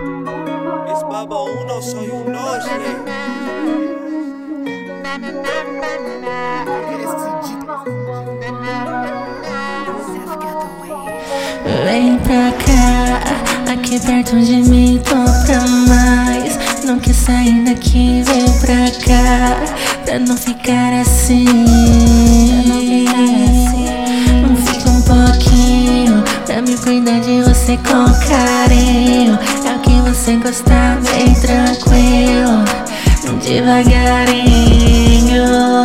Esse baba não só you know, Vem pra cá, aqui perto de mim, tô pra mais. Não quer sair daqui, vem pra cá, pra não ficar assim. Fica um pouquinho, pra me cuidar de você com carinho. É o que você gostar, bem tranquilo, devagarinho.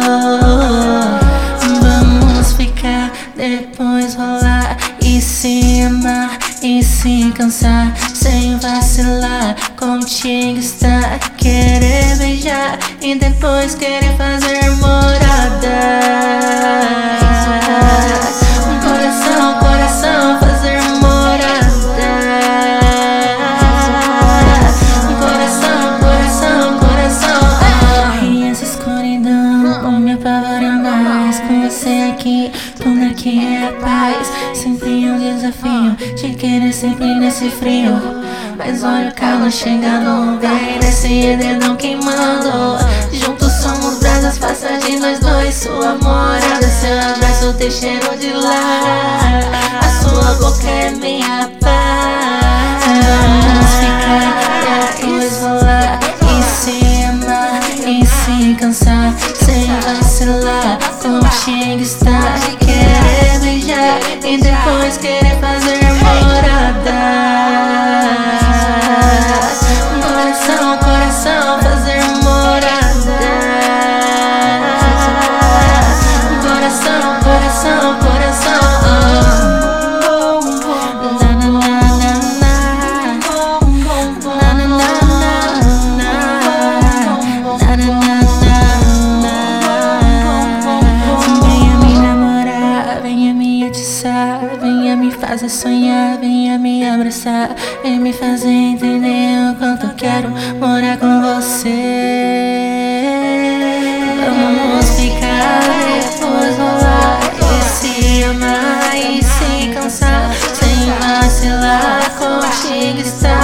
Vamos ficar, depois rolar e se amar e se cansar sem vacilar. Contigo está, querer beijar e depois querer fazer morada. Coração, coração, fazer morada. Coração, coração, coração. E essa escuridão não me apavora mais. Com você aqui, tudo aqui é paz. Sempre um desafio, te querer sempre nesse frio. Mas olha o calor chegando, vem nesse edredom queimando. Juntos somos brasas, faça de nós dois sua morada. Seu abraço tem cheiro de lar, a sua boca é minha paz. Vamos ficar, depois rolar e se amar e se cansar sem vacilar. Contigo está, querer beijar e depois querer fazer morada. Coração, coração, fazer morada. Coração, coração, coração. Na na na na na na na na. Venha me namorar, venha me atiçar, venha me fazer sonhar, venha me abraçar, venha me fazer entender o quanto eu quero morar com você. Vamos ficar, depois rolar e se amar e se cansar sem vacilar. Contigo está.